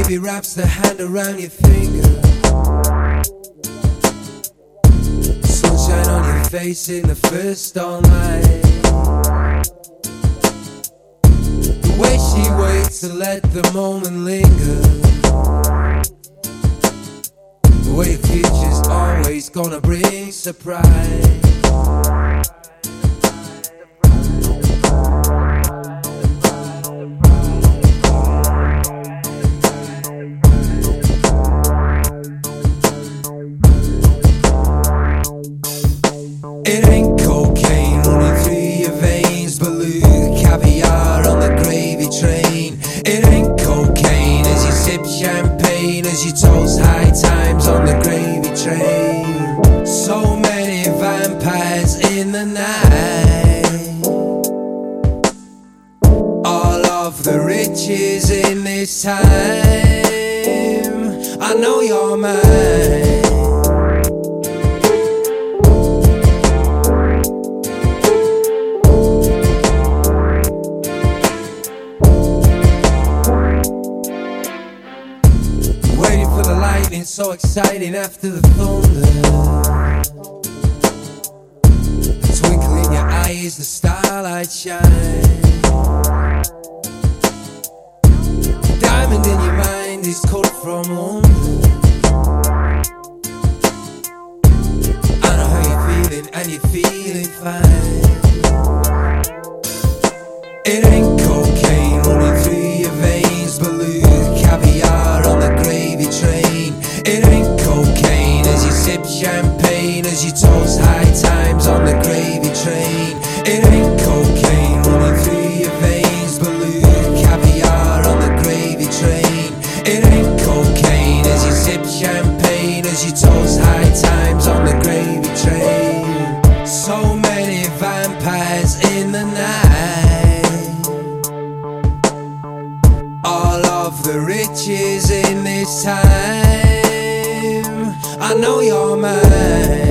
baby wraps the hand around your finger. Sunshine on your face in the first starlight. The way she waits to let the moment linger. The way the future's always gonna bring surprise. It ain't cocaine running through your veins, beluga caviar on the gravy train. It ain't cocaine as you sip champagne, as you toast high times on the gravy train. So many vampires in the night, all of the riches in this time. I know you're mine. For the lightning, so exciting after the thunder. The twinkle in your eyes, the starlight shine. The diamond in your mind is cut from wonder. I know how you're feeling, and you're feeling fine. It ain't cocaine running through your veins, beluga caviar on the gravy train. It ain't cocaine as you sip champagne, as you toast high times on the gravy train. It ain't cocaine running through your veins, beluga caviar on the gravy train. It ain't cocaine as you sip champagne, as you toast high times on the gravy train. So many vampires in the night, all of the riches in this time. I know you're mine.